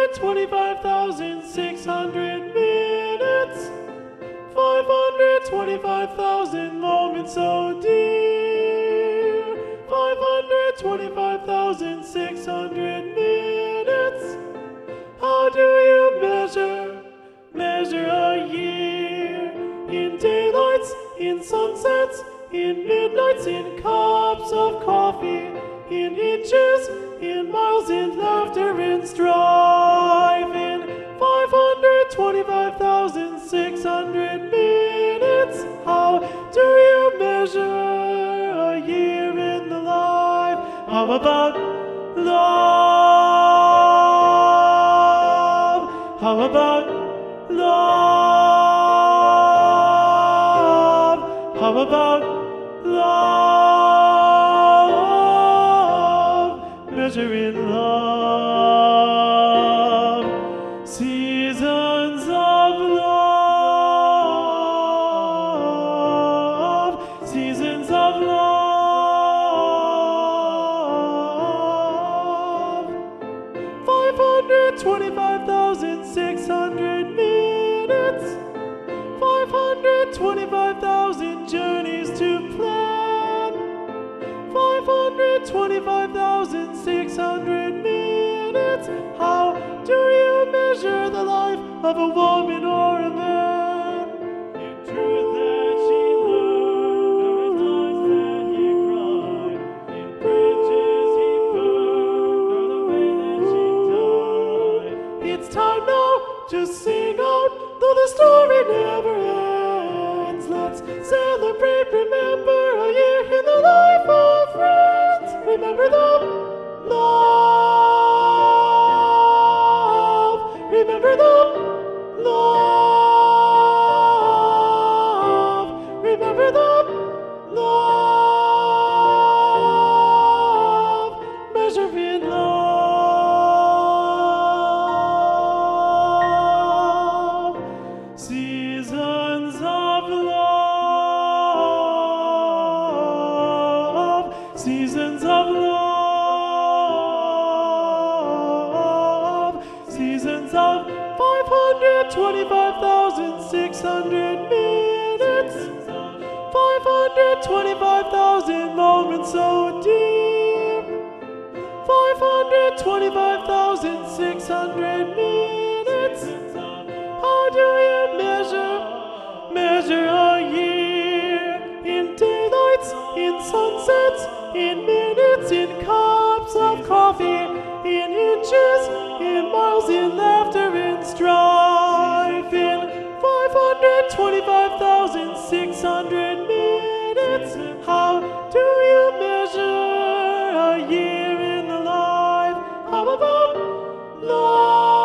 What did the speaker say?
525,600 minutes, 525,000 moments so dear, 525,600 minutes. How do you measure a year? In daylights, in sunsets, in midnights, in cups of coffee, in inches, in miles, in laughter, in strife, in 525,600 minutes. How do you measure a year in the life? How about love? How about love? How about love? Measure in love. Seasons of love. Seasons of love. 525,600 minutes, 525,000 journeys to plan, 525,600 minutes. How do you measure the life of a woman or a man? In truth that she loved, nor in times that he cried, in bridges he burned, nor the way that she died. It's time now to sing out, though the story never ends. Let's celebrate, remember a year in the life of friends. Remember the love. Remember the love. Remember the love. Measure in love. Seasons of love. Seasons of love. Seasons of 525,600 minutes, 525,000 moments so dear, 525,600 minutes. How do you measure a year? In daylights, in sunsets, in minutes, in cups of coffee, in inches, in miles, in laughter, in strife, in 525,600 minutes. How do you measure a year in the life? How about love?